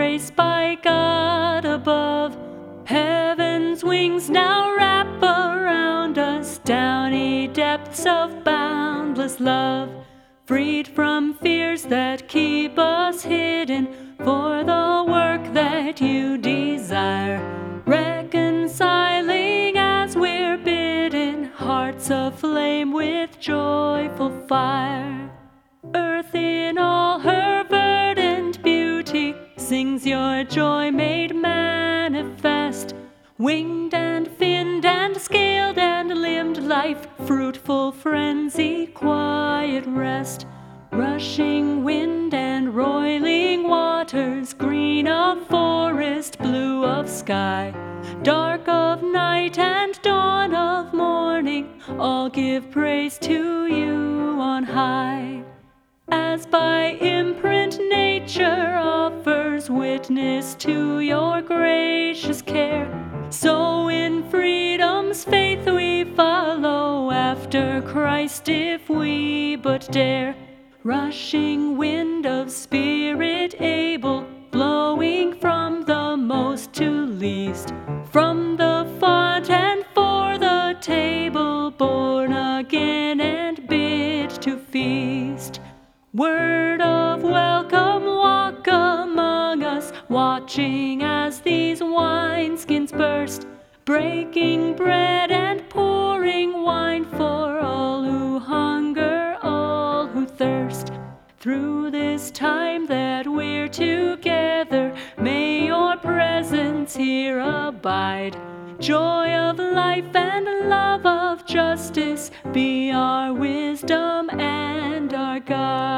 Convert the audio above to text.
grace by God above. Heaven's wings now wrap around us, downy depths of boundless love, freed from fears that keep us hidden for the work that you desire, reconciling as we're bidden, hearts aflame with joyful fire. Earth in all her verdant beauty sings your joy made manifest. Winged and finned and scaled and limbed life, fruitful frenzy, quiet rest. Rushing wind and roiling waters, green of forest, blue of sky, dark of night and dawn of morning, all give praise to you on high. As by imprint nature offers witness to your gracious care, so in freedom's faith we follow after Christ if we but dare. Rushing wind of spirit able, blowing from the most to least, from the font and for the table, born again and bid to feast. Word of welcome, walk among us, watching as these wineskins burst, breaking bread and pouring wine for all who hunger, all who thirst. Through this time that we're together, may your presence here abide. Joy of life and love of justice be our wisdom and our guide.